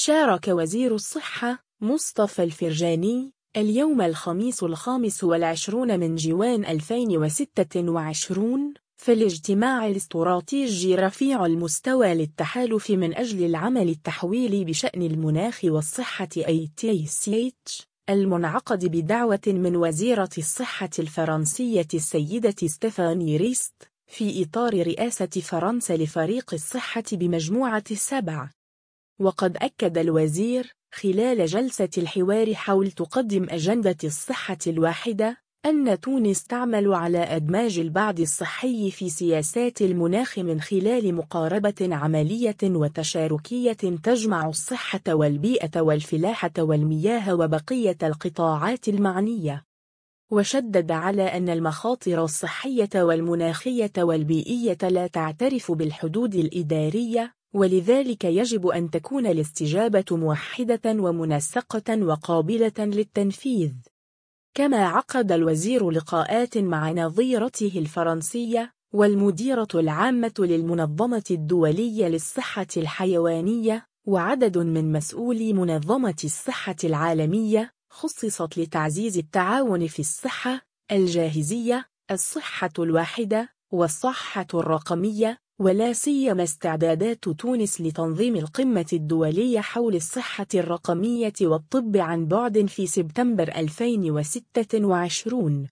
شارك وزير الصحة مصطفى الفرجاني اليوم الخميس 25 من جوان 2026 في الاجتماع الاستراتيجي رفيع المستوى للتحالف من أجل العمل التحويلي بشأن المناخ والصحة ATCH المنعقد بدعوة من وزيرة الصحة الفرنسية السيدة ستيفاني ريست في إطار رئاسة فرنسا لفريق الصحة بمجموعة 7. وقد أكد الوزير خلال جلسة الحوار حول تقدم أجندة الصحة الواحدة أن تونس تعمل على إدماج البعد الصحي في سياسات المناخ من خلال مقاربة عملية وتشاركية تجمع الصحة والبيئة والفلاحة والمياه وبقية القطاعات المعنية. وشدد على أن المخاطر الصحية والمناخية والبيئية لا تعترف بالحدود الإدارية، ولذلك يجب أن تكون الاستجابة موحدة ومنسقة وقابلة للتنفيذ. كما عقد الوزير لقاءات مع نظيرته الفرنسية والمديرة العامة للمنظمة الدولية للصحة الحيوانية وعدد من مسؤولي منظمة الصحة العالمية خصصت لتعزيز التعاون في الصحة، الجاهزية، الصحة الواحدة، والصحة الرقمية، ولا سيما استعدادات تونس لتنظيم القمة الدولية حول الصحة الرقمية والطب عن بعد في سبتمبر 2026.